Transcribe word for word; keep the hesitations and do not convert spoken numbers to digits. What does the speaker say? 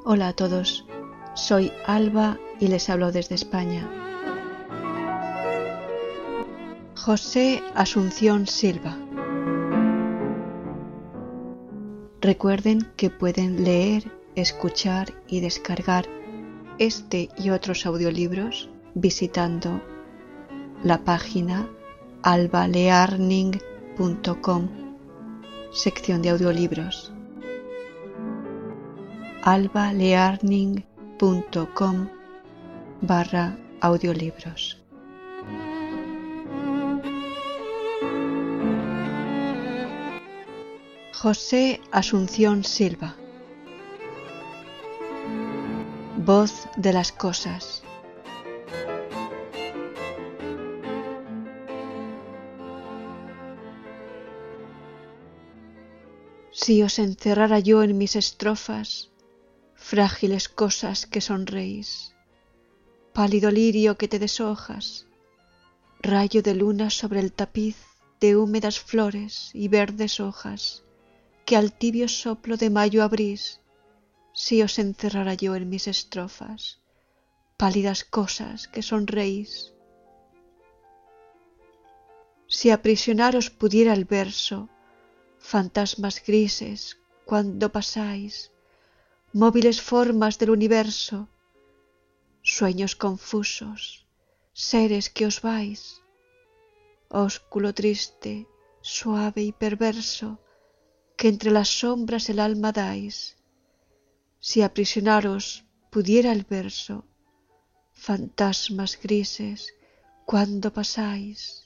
Hola a todos, soy Alba y les hablo desde España. José Asunción Silva. Recuerden que pueden leer, escuchar y descargar este y otros audiolibros visitando la página alba learning punto com, sección de audiolibros. alba learning punto com barra audiolibros. José Asunción Silva. Voz de las cosas. Si os encerrara yo en mis estrofas, frágiles cosas que sonreís, pálido lirio que te deshojas, rayo de luna sobre el tapiz de húmedas flores y verdes hojas, que al tibio soplo de mayo abrís, si os encerrara yo en mis estrofas, pálidas cosas que sonreís. Si aprisionaros pudiera el verso, fantasmas grises, cuando pasáis, móviles formas del universo, sueños confusos, seres que os vais, ósculo triste, suave y perverso, que entre las sombras el alma dais. Si aprisionaros pudiera el verso, fantasmas grises, cuando pasáis.